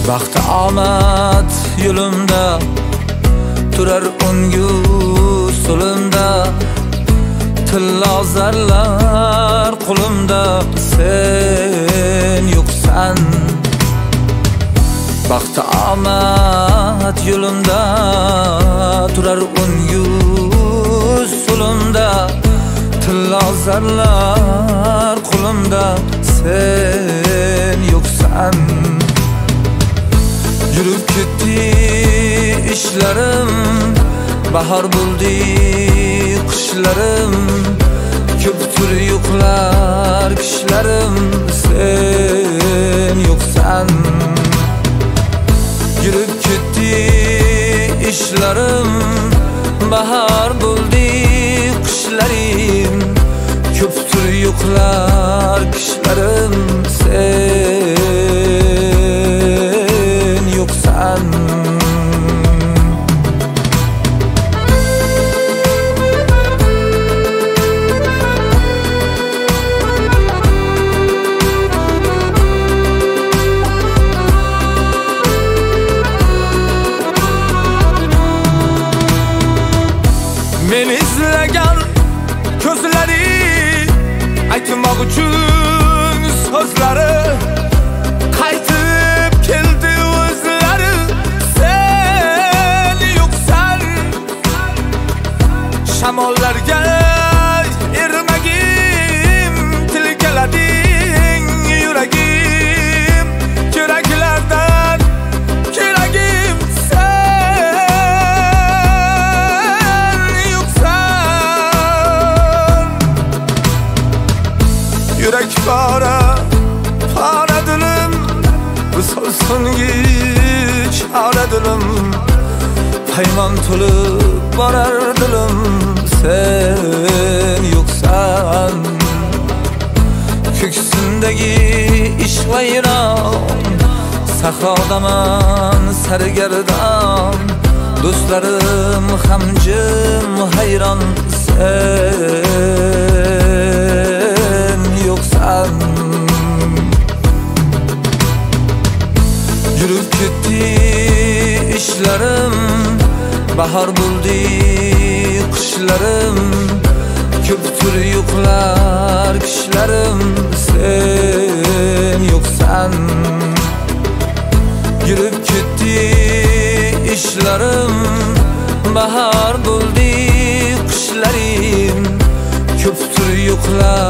Baxt omad yo'limda turar ungu so'limda, tillo zarlar qo'limda, sen yo'qsan. Baxt omad yo'limda turar ungu so'limda, tillo zarlar qo'limda, sen yo'qsan. Yurib ketdi ishlarim, bahor bo'ldi qishlarim, ko'pdir yo'qlar kishlarim, sen yo'qsan. Yurib ketdi ishlarim, bahor bo'ldi qishlarim, ko'pdir yo'qlar kishlarim, sen yo'qsan. Men izlagan ko'zlari, aytmoq uchun so'zlari, qaytib keldi o'zlari, sen yo'qsan. Shamollarga ermagim, tilgalading yuragim, keraklardan keragim, yürek para, para dilim, solsun hiç ara dilim, payman tolup barar dilim, sen yo'qsan. Ko'ksindagi ishq vayron, sahrodaman sargardon, do'stlarim ham jim hayron, sen yo'qsan. Yurib ketdi ishlarim, bahor bo'ldi qishlarim, ko'pdir yo'qlar kishlarim, sen yo'qsan. Yurib ketdi ishlarim, bahor bo'ldi qishlarim, ko'pdir yo'qlar